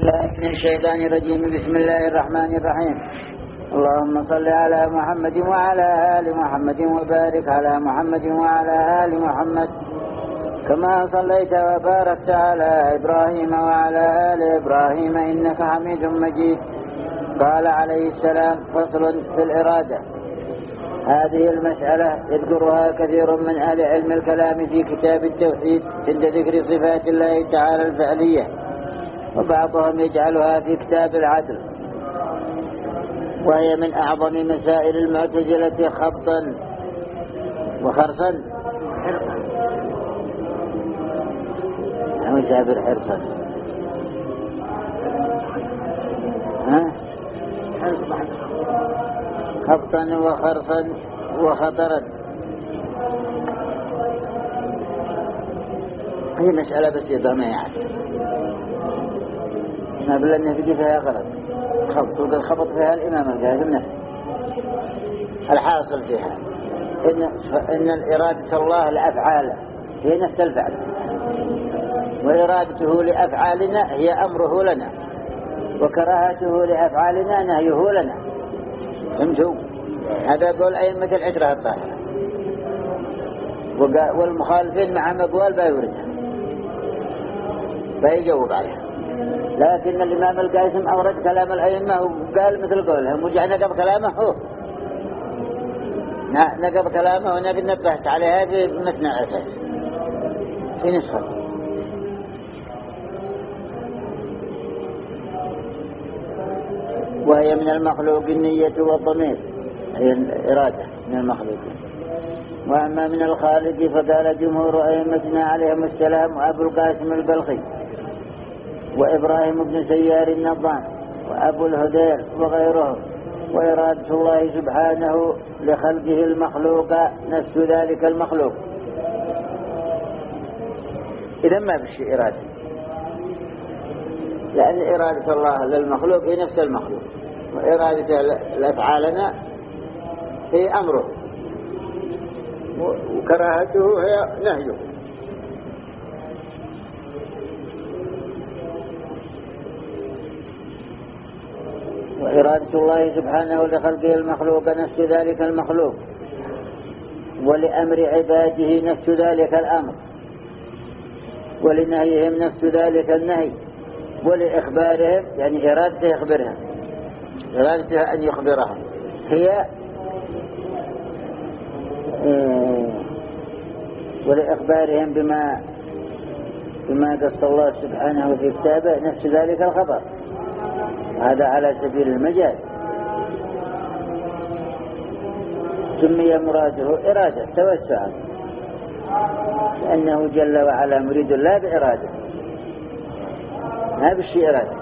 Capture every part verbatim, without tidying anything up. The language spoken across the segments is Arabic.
الله من الشيطان الرجيم. بسم الله الرحمن الرحيم. اللهم صل على محمد وعلى آل محمد وبارك على محمد وعلى آل محمد كما صليت وباركت على إبراهيم وعلى آل إبراهيم إنك حميد مجيد. قال عليه السلام: فصل في الإرادة. هذه المسألة يذكرها كثير من أهل علم الكلام في كتاب التوحيد عند ذكر صفات الله تعالى الفعلية، وبعضهم يجعلها في كتاب العدل، وهي من أعظم مسائل المعتزلة خبطا وخرصا. نحن جابر حرصا ها خبطا وخرصا وخطرا. هي مسألة بسيطة ما يعني ما بلنا في فيها غلط. خبط وقد خبط فيها الإمام القاسم نفسه. الحاصل فيها إن, إن الإرادة الله لأفعاله هي نفس الفعل، وإرادته لأفعالنا هي أمره لنا، وكراهته لأفعالنا نهيه لنا. فهمتوا؟ هذا قول أئمة العشرة الطاهرة، والمخالفين مع مقوال بايوردها بايجاوب عليها. لكن الإمام القاسم أورد كلام الأئمة وقال مثل قولهم، وجاء نقض كلامه هو نقض كلامه ونبي نبهت عليها في مثنى أساس في نسخة. وهي من المخلوق النية والضمير، هي الإرادة من المخلوق. وأما من الخالق فقال جمهور أئمتنا عليهم السلام وأبو القاسم البلخي وإبراهيم بن سيار النظام وأبو الهدير وغيرهم: وإرادة الله سبحانه لخلقه المخلوق نفس ذلك المخلوق. إذا ما بشي إرادة، لأن إرادة الله للمخلوق هي نفس المخلوق، وإرادة لأفعالنا هي أمره، وكراهته هي نهيه. وإرادة الله سبحانه لخلقه المخلوق نفس ذلك المخلوق، ولأمر عباده نفس ذلك الأمر، ولنهيهم نفس ذلك النهي، ولإخبارهم يعني إرادته يخبرهم، إرادته أن يخبرهم هي ولإخبارهم بما بما قص الله سبحانه في كتابه نفس ذلك الخبر. هذا على سبيل المجال. سمي مراده إرادة توسعا، لأنه جل وعلا مريد لا بإرادة، ما بشي إرادة،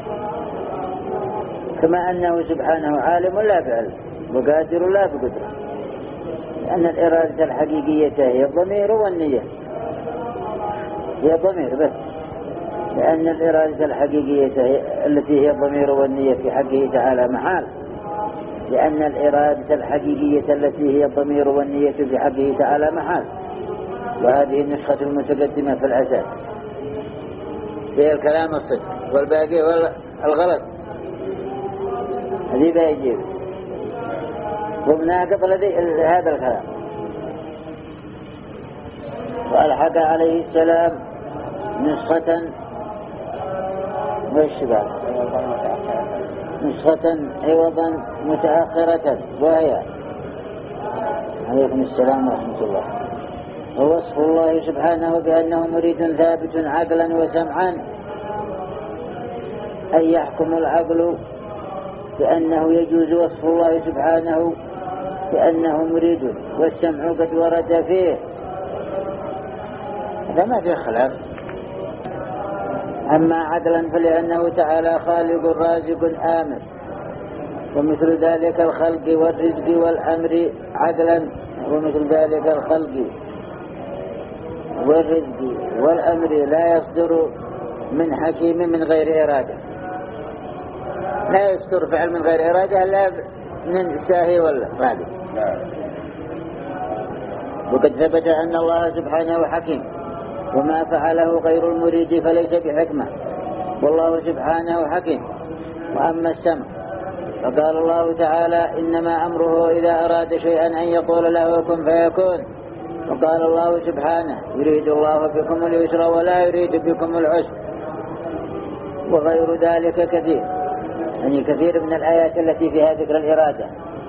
كما أنه سبحانه عالم لا بعلم وقادر لا بقدرة، لأن الإرادة الحقيقية هي الضمير والنية، هي ضمير بس، لأن الإرادة الحقيقية هي التي هي الضمير والنية في حقه تعالى محال، لأن الإرادة الحقيقية التي هي الضمير والنية في حقه تعالى محال. وهذه النسخة المتقدمة في الأساس هي الكلام الصدق، والباقي والغلط هذه بايجيب ومناقض لدي هذا الكلام. وألحق عليه السلام نسخة والشباب نسخة عوضا متأخرة، وهي عليكم السلام ورحمة الله. ووصف الله سبحانه بأنه مريد ثابت عقلا وسمعا، أن يحكم العقل بأنه يجوز وصف الله سبحانه بأنه مريد، والسمع قد ورد فيه، هذا ما في خلاف. أما عدلا فلأنه تعالى خالق رازق آمر، ومثل ذلك الخلق والرزق والأمر عدلا، ومثل ذلك الخلق والرزق والأمر لا يصدر من حكيم من غير إرادة، لا يصدر فعل من غير إرادة لا من ساهي ولا غالب. وقد ثبت أن الله سبحانه حكيم، وما فعله غير المريد فليس بحكمة، والله سبحانه حكيم. وأما السمع فقال الله تعالى إنما أمره إذا أراد شيئا أن يقول له كن فيكون. وقال الله سبحانه يريد الله بكم اليسر ولا يريد بكم العسر، وغير ذلك كثير، يعني كثير من الآيات التي فيها ذكر الإرادة.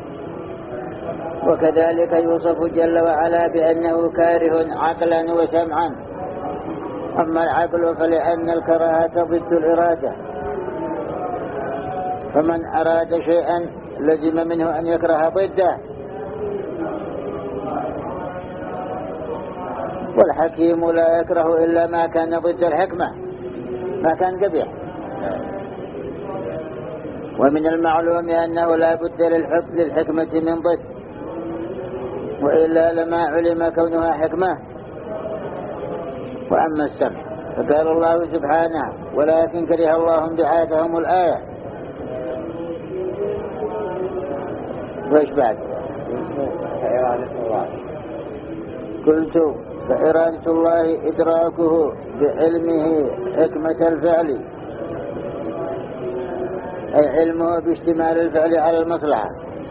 وكذلك يوصف جل وعلا بأنه كاره عقلا وسمعا. أما العقل فلأن الكراهة ضد الإرادة، فمن أراد شيئا لزم منه أن يكره ضده. والحكيم لا يكره إلا ما كان ضد الحكمة، ما كان قبيح. ومن المعلوم أنه لا بد للحكم للحكمة من ضد، وإلا لما علم كونها حكمة. وأما السمع فقال الله سبحانه ولكن كره الله بعاثهم الآية. وإيش بعد؟ قلت فإرادة الله إدراكه بعلمه حكمة الفعل، أي علمه باشتمال الفعل على المصلحة.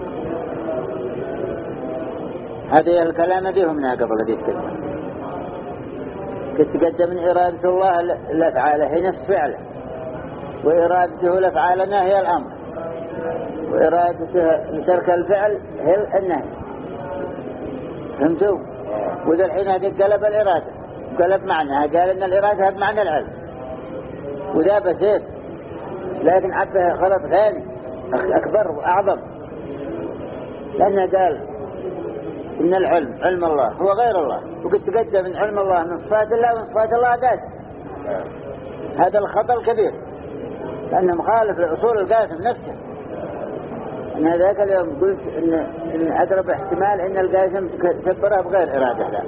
هذه الكلام ديهم قبل ذي الكلمة كتقدم من إرادة الله الأفعال هي نفس فعله، وإرادته لأفعالنا هي الأمر، وإرادته لترك الفعل هي النهي. فهمتوا؟ وذا الحين هذه قلب الإرادة، قلب معناها، قال إن الإرادة بمعنى العلم، وذا بسيط، لكن عبه غلط ثاني أكبر وأعظم، لأنه قال إن العلم علم الله هو غير الله، وقد تقدم من علم الله من صفات الله ومن صفات الله ذات. هذا الخطأ الكبير، لأنه مخالف لأصول القاسم نفسه. أن هذاك اليوم قلت إن, إن أقرب احتمال إن القاسم كبرها بغير إرادة، لا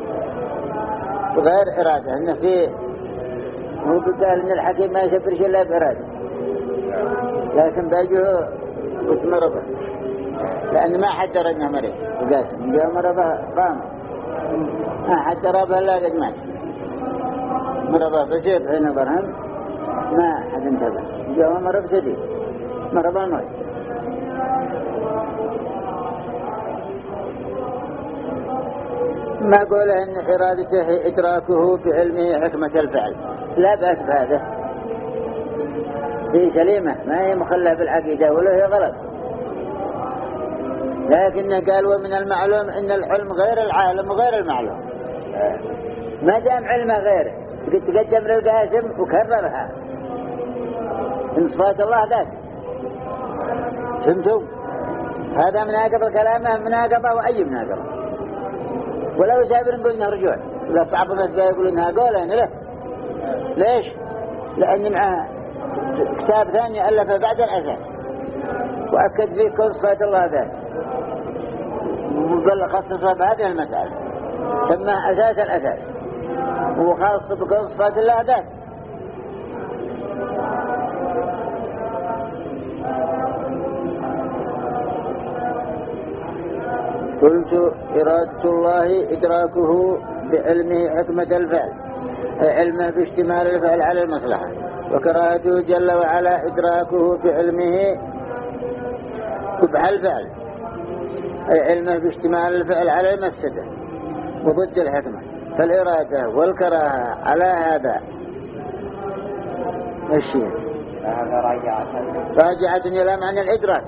بغير إرادة، إنه في هو قال إن الحكيم ما يسبر شيء إلا بإرادة، لكن باجه وتمرضه، لأن ما حد درى إنه مريض القاسم، جاء مرضه قام، ما حد درى به إلا قد مات، مرضه بسيط حين برهم ما حد انتبه، جاء مرض شديد، مرض الموت. ما قوله إن إرادته إدراكه بعلمه حكمة الفعل، لا بأس بهذا، هي سليمة ما هي مخلة بالعقيدة ولا هي غلط، لكن قال ومن المعلوم إن العلم غير العالم وغير المعلوم. ما دام علمه غيره قد تقدم للقاسم وكررها من صفات الله ذات. فهمتوا؟ هذا مناقض كلامه، مناقضة وأي مناقضة، ولو سابر نقول إنه رجوع، لا صعب الناس يقولون إنها قولة إنه له. ليش؟ لأن معها كتاب ثاني ألفه بعد الأساس وأكد فيه كل صفات الله ذات، وقال خصصها بهذه المسألة سماه أساس الأساس، وهو خاص بكل صفات الله ذات. قلت إرادة الله إدراكه بعلمه حكمة الفعل، علمه باشتمال الفعل على المصلحة. وكراهته جل وعلا إدراكه بعلمه قبح الفعل، أي علمه باشتمال الفعل على المفسدة وضد الحكمة. فالإرادة والكراهة على هذا الشيء راجعة إلى معنى الإدراك،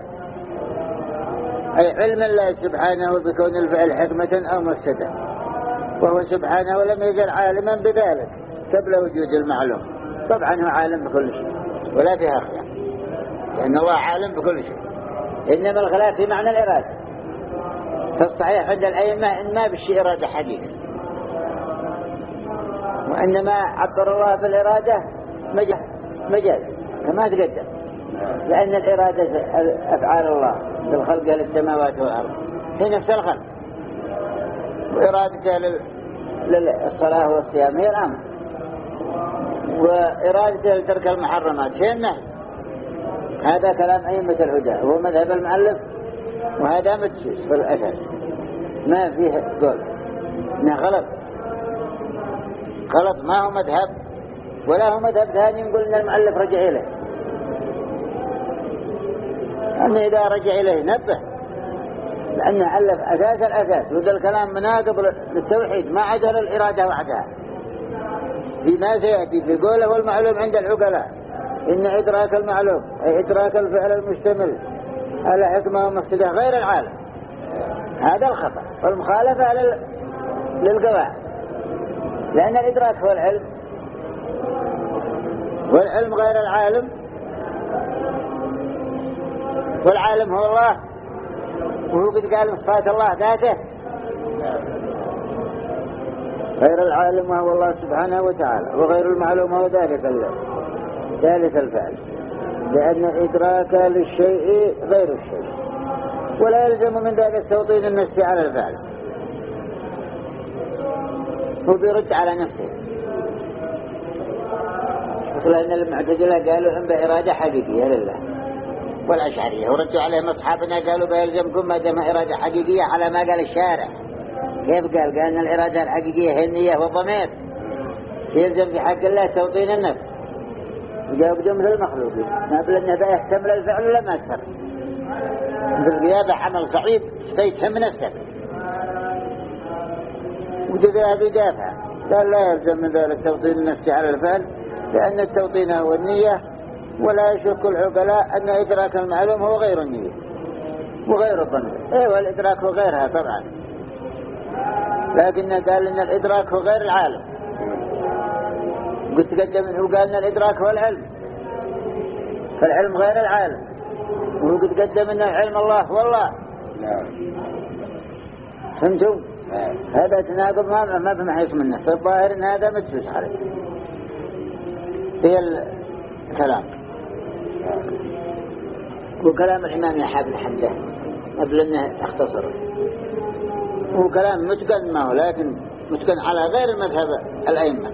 أي علم الله سبحانه بكون الفعل حكمة أو مفسدة، وهو سبحانه لم يزل عالما بذلك قبل وجود المعلوم. طبعا هو عالم بكل شيء ولا فيها خلاف، لأن الله عالم بكل شيء، إنما الخلاف في معنى الإرادة. فالصحيح عند الأئمة إن ما بالشيء إرادة حقيقة، وإنما عبر الله بالإرادة مجاز كما تقدم، لأن الإرادة أفعال الله بالخلق للسماوات والأرض هي نفس الخلق، وإرادته للصلاة والصيام هي الأمر، وإرادته لترك المحرمات هي النهي. هذا كلام أئمة الهدى، هو مذهب المؤلف، وهذا متسوس في الأساس ما فيه قول إنه غلط، غلط ما هو مذهب ولا هو مذهب ثاني نقول ان المؤلف رجع إليه، أنه إذا رجع إليه نبه، لأنه ألف أساس الأساس، وذا الكلام مناقض للتوحيد ما عدا الإرادة وحدها بما سيأتي في قوله والمعلوم عند العقلاء إن إدراك المعلوم أي إدراك الفعل المشتمل على حكمة ومقصده غير العالم، هذا الخطأ والمخالفة لل... للقواعد، لأن الإدراك هو العلم والعلم غير العالم، والعالم هو الله، وهو قد قال صفات الله ذاته غير العالم وهو الله سبحانه وتعالى، وغير المعلوم هو ذلك ذلك الفعل، لأن إدراك للشيء غير الشيء، ولا يلزم من ذلك توطين النفس على الفعل، هو بيرد على نفسه. مثلا أن المعتزلة قالوا إن بإرادة حقيقية لله، والأشعرية وردوا عليهم أصحابنا قالوا بيلزمكم ما دام إرادة حقيقية على ما قال الشارع. كيف قال؟ قال أن الإرادة الحقيقية هي النية والضمير، يلزم في حق الله توطين النفس، وجاءوا بدون مثل المخلوقين، ما بل أنه بيحتمل الفعل ولا ما أكثر، مثل القيادة عمل صعيب فيتهم نفسك، وجدها بدافع، قال لا يلزم من ذلك توطين النفس على الفعل، لأن التوطين هو النية، ولا يشك العقلاء أن إدراك المعلوم هو غير النية وغير الظن. إيه، والإدراك هو غيرها طبعا، لكن قال إن الإدراك هو غير العالم، قلت قدم وقال إن الإدراك هو العلم، فالعلم غير العالم، وهو قد قدم إن العلم الله هو الله. فهمتوا؟ هذا تناقض ما ما بمحيص منه، فالظاهر إن هذا مدسوس عليه هي الكلام. وكلام الإمام يحيى بن حمزة قبل أنه اختصره، هو كلام متقن معه، لكن متقن على غير المذهب الأئمة.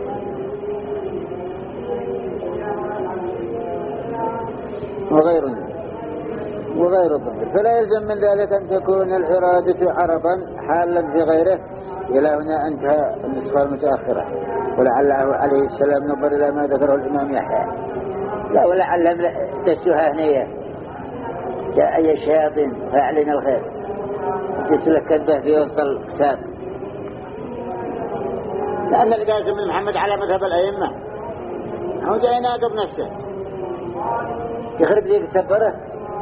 وغير وغير الضمير، فلا يلزم من ذلك أن تكون الإرادة عرضا حالا في غيره. إلى هنا انتهى النسخة المتأخرة. ولعله عليه السلام نظر إلى ما ذكره الإمام يحيى، لا ولعلهم دسوها هنية جاء أي الشياطين فأعلن الخير، تسلك كذبه في وسط الكتاب، لأن القاسم بن محمد على مذهب الأئمة هو جاي يناقض نفسه، يخرب ذيك السبرة.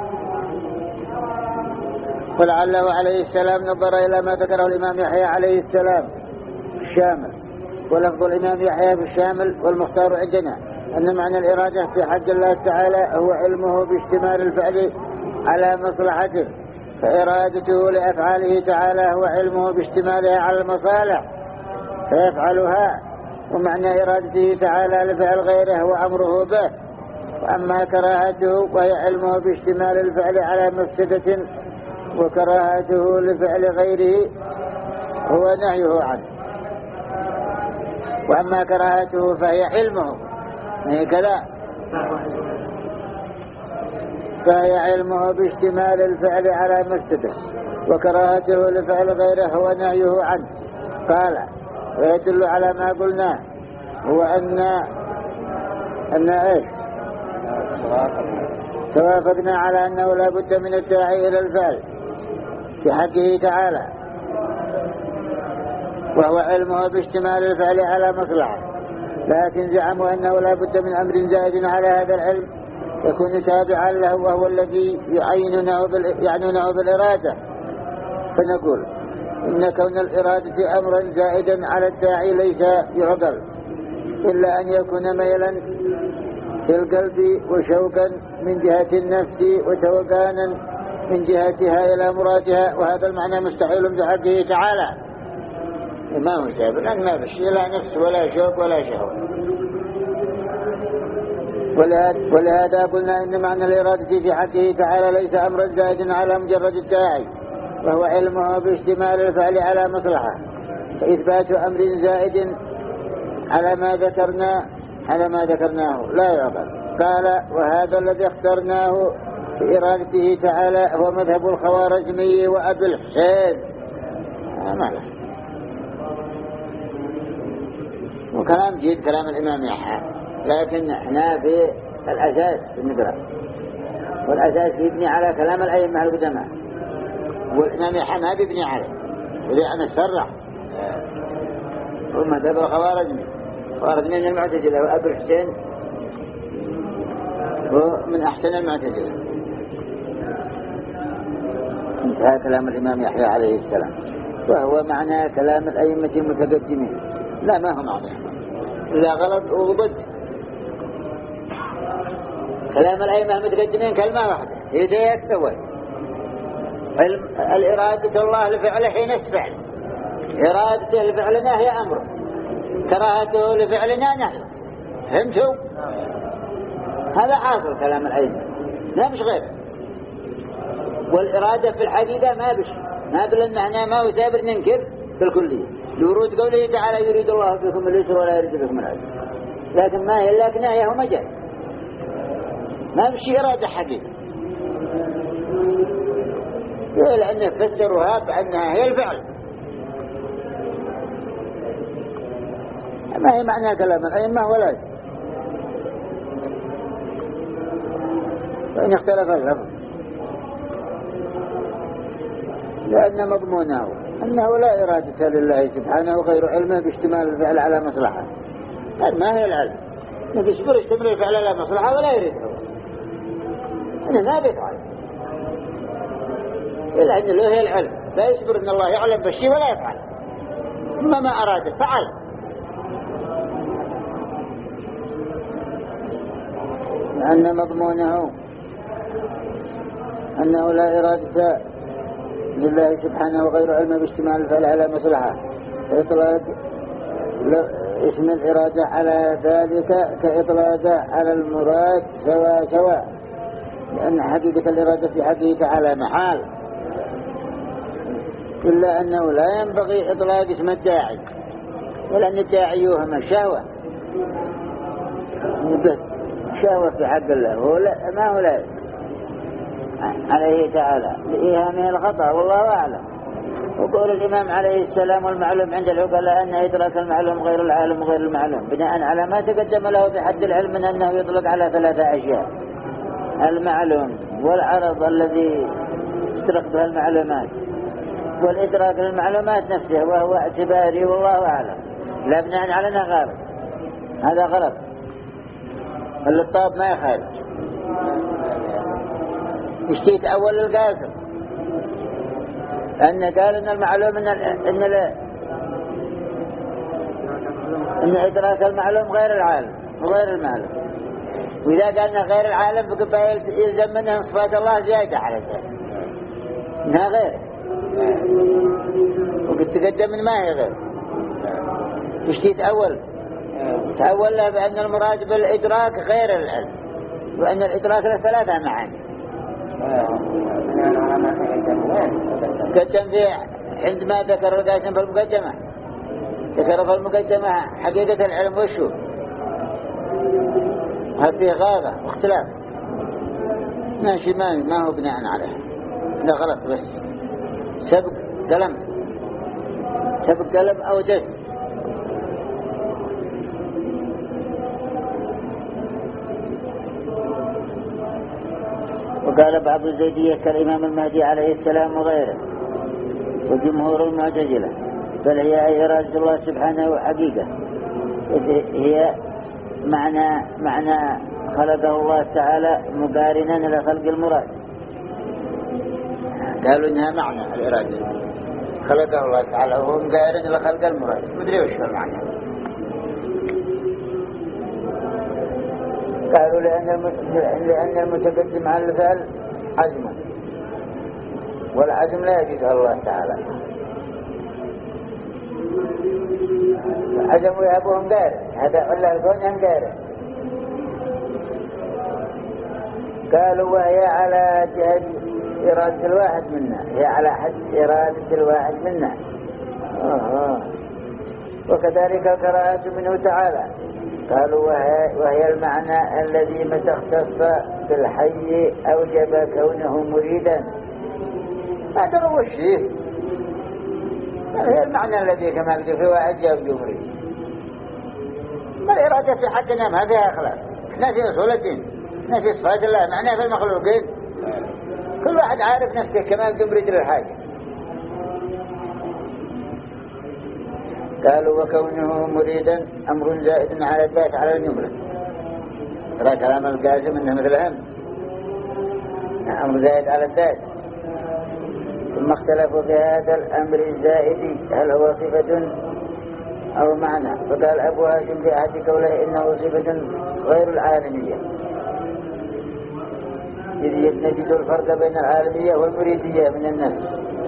ولعله عليه السلام نظر إلى ما ذكره الإمام يحيى عليه السلام الشامل، ولفظ الإمام يحيى في الشامل والمختار عندنا أن معنى الإرادة في حق الله تعالى هو علمه باشتمال الفعل على مصلحته، فإرادته لأفعاله تعالى هو علمه باشتمالها على المصالح فيفعلها، ومعنى إرادته تعالى لفعل غيره هو أمره به. وأما كراهته وهي علمه باشتمال الفعل على مفسدة، وكراهته لفعل غيره هو نهيه عنه. وأما كراهته فهي علمه كلا فهي علمه باشتمال الفعل على مفسدة، وكراهته لفعل غيره هو نهيه عنه. قال ويدل على ما قلنا هو أن أن إيش توافقنا على أنه لا بد من الداعي إلى الفعل في حقه تعالى، وهو علمه باشتمال الفعل على مصلحة، لكن زعموا أنه لا بد من أمر زائد على هذا العلم يكون تابعا له، وهو الذي يعينونه يعنونه بالإرادة. فنقول إن كون الإرادة أمرا زائدا على الداعي ليس يعقل، إلا أن يكون ميلا في القلب وشوقا من جهة النفس وتوقانا من جهتها إلى مرادها، وهذا المعنى مستحيل بحقه تعالى، ما هو سابق لأن ما بشي لا نفس ولا شوق ولا شهوة. ولهذا قلنا إن معنى الإرادة في حقه تعالى ليس أمرا زائدا على مجرد الداعي، وهو علمه باشتمال الفعل على مصلحة، فإثبات أمر زائد على ما ذكرنا على ما ذكرناه لا يعقل. قال وهذا الذي اخترناه في إرادته تعالى هو مذهب الخوارزمي وأبي الحسين. ما له كلام جيد كلام الإمام يحيى، لكن احنا في الأساس نقرأ، والأساس يبني على كلام الأئمة القدماء، والإمام يحيى ما بيبني عليه، ولأن السرع وما دبر خوارزمي خوارزمي من المعتزلة، وأبو الحسين ومن أحسن المعتزلة. انتهى كلام الإمام يحيى عليه السلام، وهو معنى كلام الأئمة المتقدمين، لا ما هو معنى إذا غلط وضد كلام الأئمة المتقدمين كلمة واحدة هي يكتوى الإرادة الله لفعله حين الفعل، إرادته لفعلنا هي أمره، كراهته لفعلنا نهي. فهمتوا؟ هذا حاصل كلام الأئمة لا مش غير. والإرادة في الحقيقة ما بش ما بل احنا ما هو سابر ننكر بالكلية لورود قوله تعالى يريد الله بكم اليسر ولا يريد بكم العسر، لكن ما هي لكن هي هو مجال ما بشي إرادة حقيقة، لأنه فسروها بأنها هي الفعل، ما هي معنى كلام الأئمة ولا شيء. وإن اختلف اللفظ لأن مضمونه أنه لا إرادة لله سبحانه غير علمه باشتمال الفعل على مصلحة. هذا ما هي العلم، يصبر يشتمل الفعل على مصلحة ولا يريده، أنا ما بيفعل إلا أن له هي العلم، لا يصبر أن الله يعلم بالشيء ولا يفعل، أما ما أراده فعل. لأن مضمونه أنه لا إرادة لله سبحانه غير علم باشتمال الفعل على مصلحة، إطلاق اسم الإرادة على ذلك كإطلاقه على المراد سواء سواء، لأن حقيقة الإرادة في حقيقة على محال، إلا أنه لا ينبغي إطلاق اسم الداعي، ولأن الداعي يوهم الشهوة شهوة في حق الله، هو لا ما هو لا عليه تعالى لإيهامه الخطأ والله أعلم. وقول الإمام عليه السلام والمعلوم عند العقلاء أن إدراك المعلوم غير العالم وغير المعلوم، بناء على ما تقدم له بحد العلم من أنه يطلق على ثلاثة أشياء: المعلوم والعرض الذي اشترك بها المعلومات، والإدراك للمعلومات نفسه وهو اعتباري والله أعلم، لا بناء على أنه غلط. هذا غلط، اللطاب ما يخالف اشتيت أول القاسم أن قال إن المعلوم إن إن إن إدراك المعلوم غير العالم وغير المعلوم، وإذا قالنا غير العالم فقد يلزم منها صفات الله زيادة على ذلك إنها غير، وقد تقدم من ما هي غير. اشتيت أول تأول له بأن المراد بالإدراك غير العلم، وأن الإدراك له ثلاثة معاني. قدم فيه عندما ذكر القاسم في المقدمة، ذكر في المقدمة حقيقة العلم وشو، هل فيه غابة واختلاف ماشي ما ما هو بناء عليه، لا غلط بس سبق قلم سبق قلم أو دست. وقال بعض الزيدية كالإمام المهدي عليه السلام وغيره وجمهور المعتزلة، بل هي أي إرادة الله سبحانه حقيقة، هي معنى معنى خلقه الله تعالى مقارنا لخلق المراد. قالوا إنها معنى الإرادة خلقه الله تعالى وهو مقارن لخلق المراد، مدري وش المعنى. قالوا لأن لأن المتقدم على الفعل عزم، والعزم لا يجوز الله تعالى، العزم يهبهم غيره، هذا علة كونهم غيره. قالوا وهي على جهة إرادة الواحد منا، هي على حد إرادة الواحد منا. آه. وكذلك القراءة منه تعالى، قالوا وهي, وهي المعنى الذي متى اختص بالحي أوجب كونه مريدا. هذا هو الشيء، هي المعنى الذي كما قلت في واحد يوجب مريد. ما الإرادة في حقنا ما فيها أخلاق، احنا في أصول الدين، احنا في صفات الله، معناه في المخلوقين. كل واحد عارف نفسه كما يريد للحاجة. قالوا وكونه مريدا أمر زائد على الذات على الجملة. ترى كلام القاسم إنه مثلهم أمر زائد على الذات. ثم اختلفوا في هذا الأمر الزائد هل هو صفة أو معنى. فقال أبو هاشم في أحد قوله إنه صفة غير العالمية، إذ نجد الفرق بين العالمية والمريدية من النفس.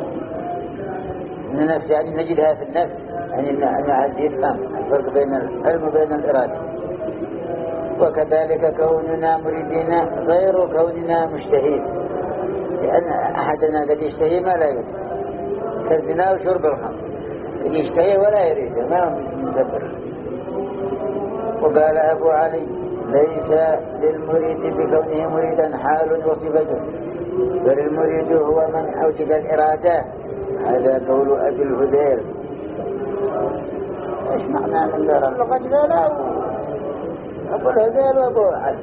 من النفس يعني نجدها في النفس، يعني أنها يفهم الفرق بين العلم وبين الإرادة. وكذلك كوننا مريدين غير كوننا مشتهين، لأن أحدنا قد يشتهي ما لا يريد كالزنا وشرب الخمر، قد يشتهي ولا يريد ما هو مدبر. وقال أبو علي ليس للمريد بكونه مريدا حال وصفته، بل المريد هو من أوجد الإرادة. هذا قول أبي الهذيل. ايش معنى من دار اللغة ذا؟ أبو الهذيل وأبو علي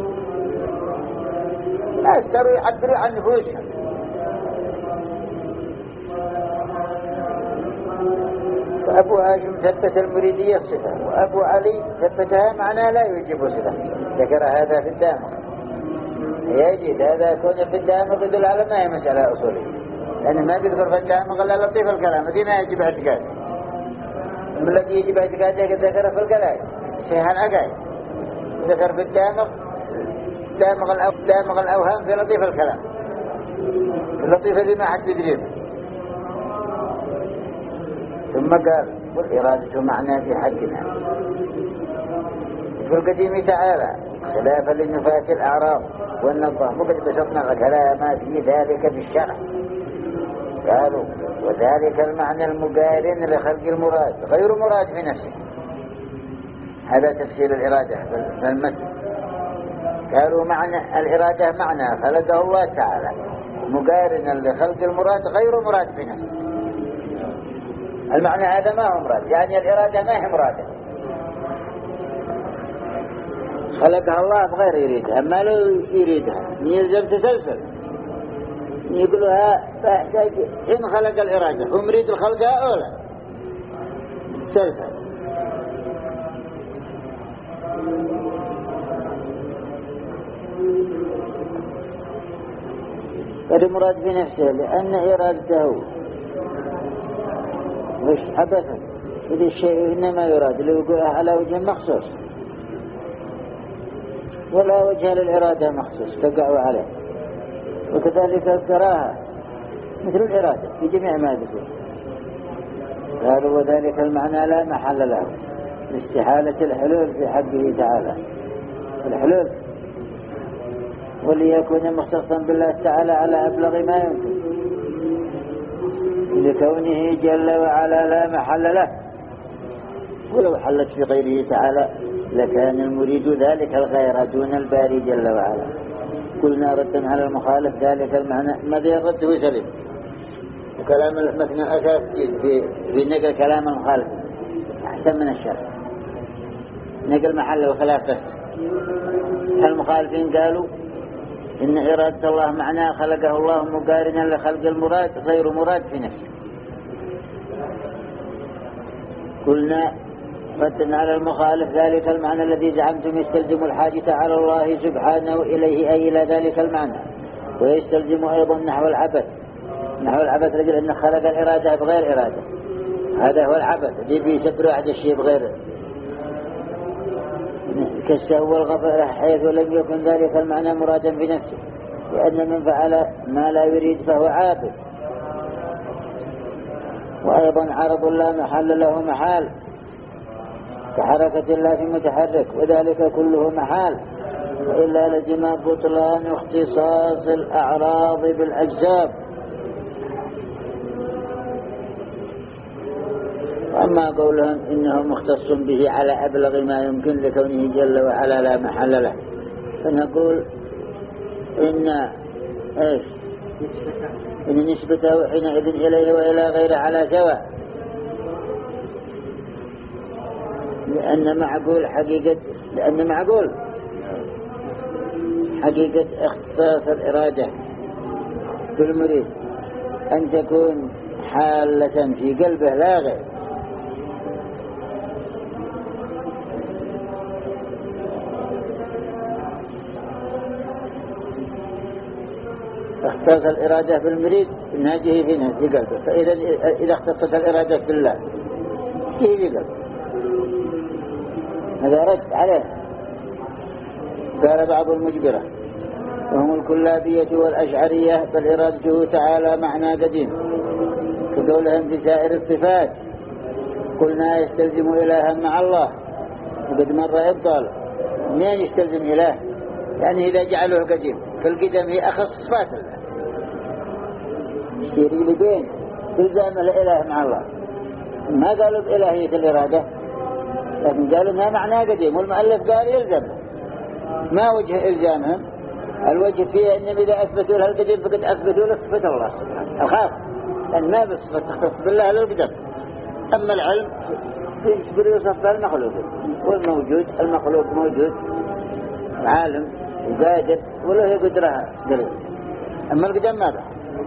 لا اشتروا يعبروا عن نفوسهم. فأبو هاشم ثبت المريدية صفة، وأبو علي ثبتها معنى لا يوجب صفة. ذكر هذا في الدامغ. يجد هذا كون في الدامغ يدل على ما هي مسألة أصولية، لأنه ما يذكر في الدامغ إلا لطيف الكلام الذي ما يجب اعتقاد. من الذي يجب اعتقاده قد ذكر في القلائد فيها العقائد، ذكر في الدامغ دامغ الأو... دامغ الأوهام في لطيف الكلام، اللطيف الذي ما حد يدريه. ثم قال والإرادة معنى في حقنا في القديم تعالى خلافا لنفاة الأعراض والنظام. وقد بسطنا الكلام في ذلك في الشرع. قالوا وذلك المعنى المقارن لخلق المراد غير مراد في نفسه. هذا تفسير الإرادة في المثل. قالوا معنى الإرادة معنى خلقه الله تعالى مقارنا لخلق المراد غير مراد في نفسه. المعنى هذا ما هو مراد، يعني الإرادة ما هي مرادة، خلقها الله بغير يريدها. ما لو يريدها يلزم تسلسل، يقولها فاحتاج حين خلق الإرادة هو مريد الخلق أولا تسلسل. هذا مراد بنفسه لأن إرادته مش حبثا، إذا الشيء إنما يراد لو يقولها على وجه مخصوص، ولا وجه للإرادة مخصوص تقع عليه. وكذلك الكراهة مثل الإرادة في جميع ما ذكر. قالوا وذلك المعنى لا محل له لاستحالة الحلول في حقه تعالى. الحلول وليكون مختصا بالله تعالى على أبلغ ما يمكن لكونه جل وعلا لا محل له. ولو حلت في غيره تعالى لكان المريد ذلك الغير دون الباري جل وعلا. قلنا ردا على المخالف ذلك المعنى ماذا يرد وسلم. وكلام المثنى أساس في, في نقل كلام المخالف أحسن من الشرع، نقل محل وخلاف بس. المخالفين قالوا إن إرادة الله معناه خلقه الله مقارنا لخلق المراد غير مراد في نفسه. قلنا ردا على المخالف ذلك المعنى الذي زعمتم يستلزم الحاجة على الله سبحانه إليه أي إلى ذلك المعنى، ويستلزم أيضا نحو العبث. نحو العبث رجل أن خلق الإرادة بغير إرادة، هذا هو العبث الذي بيسبر واحد الشيء بغيره كالسهو والغفلة، حيث لم يكن ذلك المعنى مرادا بنفسه، لأن من فعل ما لا يريد فهو عابث. وأيضا عرض لا محل له محال كحركة الله في متحرك، وذلك كله محال، وإلا لزم بطلان اختصاص الأعراض بالأجسام. أما قولهم إنه مختص به على أبلغ ما يمكن لكونه جل وعلا لا محل له، فنقول إن إيش إن نسبته حينئذ إليه وإلى غيره على سواء. لأن معقول حقيقة لأن معقول حقيقة اختصاص الإرادة بالمريد أن تكون حالة في قلبه لا غير. اختصاص الإرادة بالمريد إنها جهي فينا في قلبه. فإذا إذا اختصت الإرادة بالله جهي في قلبه. هذا رد عليه. قال بعض المجبرة وهم الكلابية والأشعرية بل إرادته تعالى معنى قديم كقولهم في سائر الصفات قلنا يستلزم إلها مع الله وقد مر إبطال. منين يستلزم إله؟ يعني إذا جعله قديم فالقدم هي أخص صفات الله يشتري لبين إلزام الإله مع الله. ما قالوا بإلهية الإرادة لكن قالوا إنها معنى قديم والمؤلف قال يلزم. ما وجه إلزامهم؟ الوجه فيه أنهم إذا أثبتوا لها القديم فقد أثبتوا له صفة الله سبحانه الخاص لأن ما بالصفة تختص بالله للقدم. أما العلم يجبر يوصف المخلوق والموجود المخلوق موجود عالم وقادر وله قدرها قريب. أما القدم ماذا؟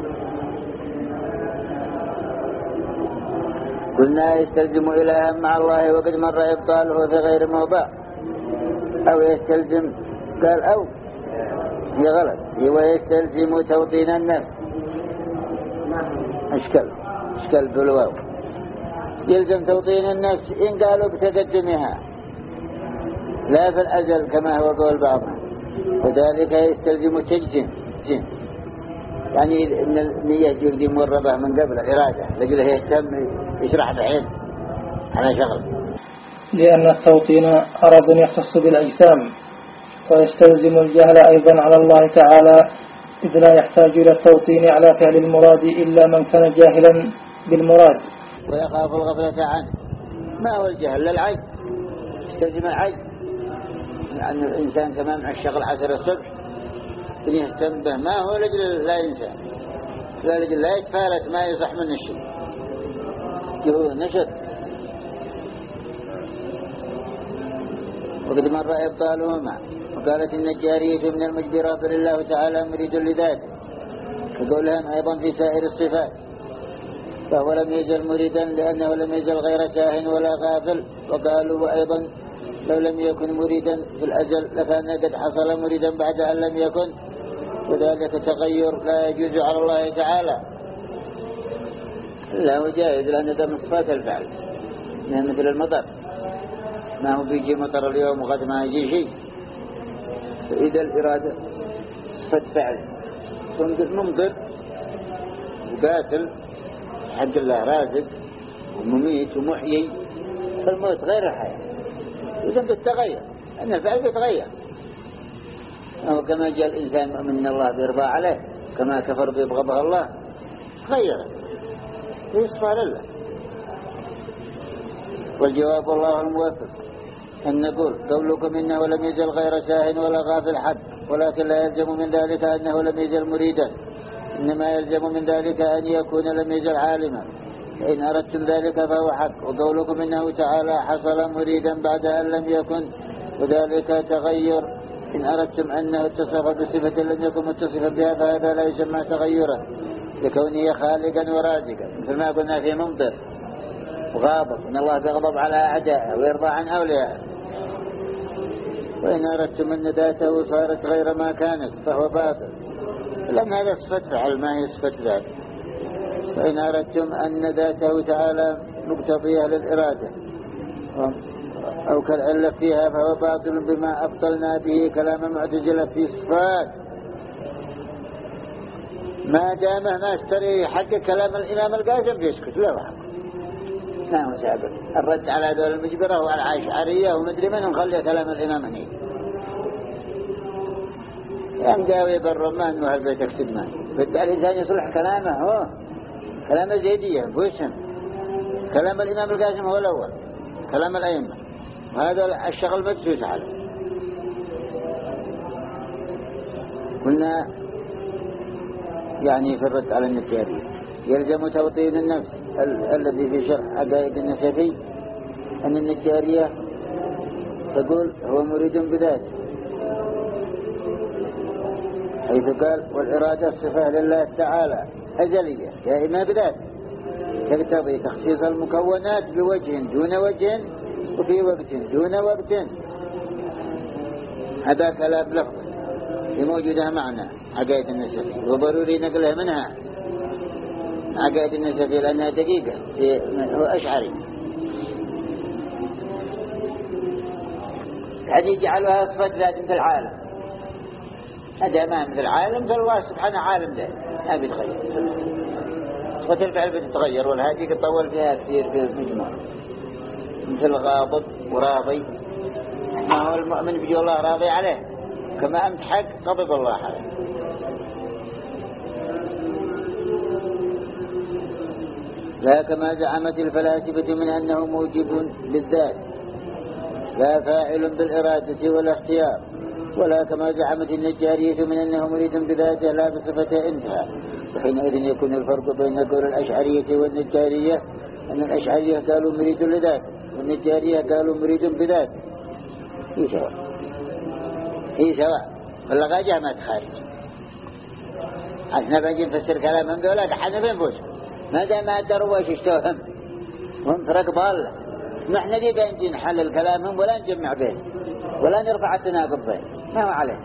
قلنا يستلزم إلها مع الله وقد مر إبطاله في غير موضع أو يستلزم قال أو هي غلط ويستلزم توطين النفس أشكال أشكال بالواو يلزم توطين النفس إن قالوا بتقدمها لا في الأزل كما هو قول بعضهم وذلك يستلزم تجزم يعني إن النية جلدي مربة من قبل الإرادة لجله يهتم يشرح بعين على شغل. لأن التوطين عرض يختص بالأجسام ويستلزم الجهل أيضا على الله تعالى إذ لا يحتاج إلى التوطين على فعل المراد إلا من كان جاهلا بالمراد ويخاف الغفلة عنه. ما هو الجهل؟ للعجز يستلزم العجز لأن الإنسان كمان مع الشغل عشر الصبح يهتم به ما هو لجل لا إنسان لا لجل لا يتفارت ما يصح من الشيء يهو نشد. وقد مر إبطالهما وقالت إن الجارية من المجبرات لله تعالى مريد لذاته كقولهم أيضا في سائر الصفات فهو لم يزل مريدا لأنه لم يزل غير ساهن ولا غافل. وقالوا أيضا لو لم يكن مريدا في الأزل لكان قد حصل مريدا بعد أن لم يكن وذلك تغير لا يجوز على الله تعالى لا هو جائز لأن ده من صفات الفعل مثل المطر ما هو بيجي مطر اليوم وغد ما يجي شيء. فإذا الإرادة صفة فعل ممطر وقاتل حق الله رازق ومميت ومحيي فالموت غير الحياة إذا بتتغير أن الفعل يتغير. أو كما جاء الإنسان مؤمن من الله بيرضى عليه كما كفر بيبغضها الله تغيرت يصفى لله. والجواب والله الموفق أن نقول قولكم إنه لم يزل غير ساهن ولا غافل حد ولكن لا يلزم من ذلك أنه لم يزل مريدا إنما يلزم من ذلك أن يكون لم يزل عالما فإن أردتم ذلك فهو حق. وقولكم إنه تعالى حصل مريدا بعد أن لم يكن وذلك تغير إن أردتم أنه اتصف بصفة لم يكن متصفا بها فهذا لا يسمى تغيرا لكونه خالقا ورازقا مثل ما قلنا في ممطر وغاضب إن الله بيغضب على أعدائه ويرضى عن أوليائه. وإن أردتم أن ذاته صارت غير ما كانت فهو باطل لأن هذا صفة فعل ما هي صفة ذات. وإن أردتم أن ذاته تعالى مقتضية للإرادة أو كالعلة فيها فهو باطل بما أبطلنا به كلام المعتزلة في الصفات ما دامه ما استري حق كلام الإمام القاسم بيسكت لا حق ما هو سابق. الرد على دول المجبرة وعلى الأشعرية ومدري من نخلي كلام الإمام هنيك يعني قاوي بالرمان وهالبيت اكسد مان بدأ الإنسان يصلح كلامه هو كلام الزيدية بوشم كلام الإمام القاسم هو الأول كلام الأئمة وهذا الشغل مدسوس عليه. قلنا يعني في الرد على النتيارية يلزم توطين النفس ال الذي في شرح عقائد النسفي أن النجارية تقول هو مريد بذاته، حيث قال والإرادة الصفة لله تعالى أزلية دائما بذاته، تقتضي تخصيص المكونات بوجه دون وجه وفي وقت دون وقت. هذا كلام لفظ موجودة معنى عقائد النسفي، وضروري نقله منها عقائد النسفي لأنها دقيقة، هو أشعري. هذه جعلها صفة ذات مثل العالم، هذا ما مثل العالم، فالله سبحانه عالم ذات ما بيتغير، صفة الفعل بتتغير، والهادي تطول فيها كثير في المجموع، مثل غاضب وراضي. ما هو المؤمن بيجي الله راضي عليه، كما أنت حق غضب الله عليه. لا كما زعمت الفلاسفة من أنه موجب للذات لا فاعل بالإرادة والاختيار، ولا كما زعمت النجارية من أنه مريد بذاته لا بصفته انتهى. وحينئذ يكون الفرق بين قول الأشعرية والنجارية أن الأشعرية قالوا مريد لذاته، والنجارية قالوا مريد بذاته، هي سواء هي سواء واللغة جامعة خارج. عشنا بنجي نفسر كلامهم دولة حنا بنفوسهم ما دام ما دروا ايش اشتوهم وهم فرق ضالة. نحن دي بنجي نحلل كلامهم ولا نجمع بين ولا نرفع التناقض بين، ما هو عليه.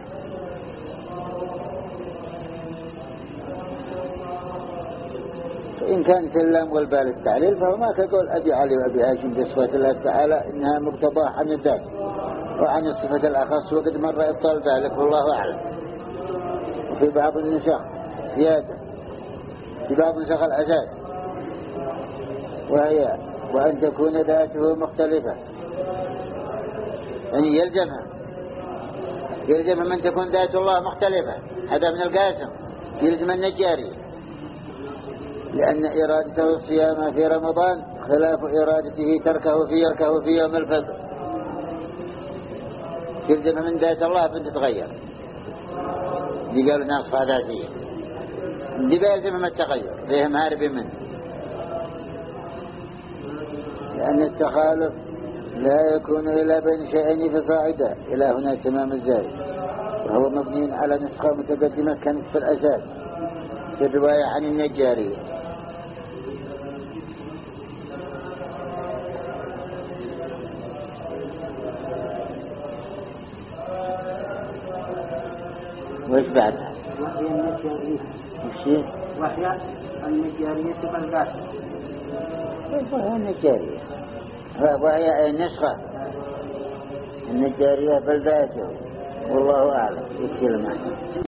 فإن كان سلم والبال التعليل فهو ما كقول أبي علي وأبي هاشم بصفة الله تعالى إنها مقتضاه عن الذات وعن الصفة الأخص، وقد مر إبطال ذلك والله أعلم. وفي بعض النسخ زيادة، في بعض نسخ الأساس، وهي وأن تكون ذاته مختلفة، يعني يلزمها يلزم من تكون ذات الله مختلفة. هذا من القاسم يلزم النجاري، لأن إرادته الصيام في رمضان خلاف إرادته تركه في يركه في يوم الفطر. يلزم من ذات الله بنت تتغير، دي قالوا ناصفة ذاتية، دي بيلزم من التغير زي مهارب منه، لأن التخالف لا يكون إلا بين شيئين فصاعدا إلى هنا تمام الزائد، وهو مبني على نسخة متقدمة كانت في الأساس في الرواية عن النجارية. وإيش بعدها؟ وهي النجارية. وشي؟ وهي النجارية بالذات. وهي النجارية، وهي النسخة النجارية بالذات، والله أعلم. يكفي المعنى.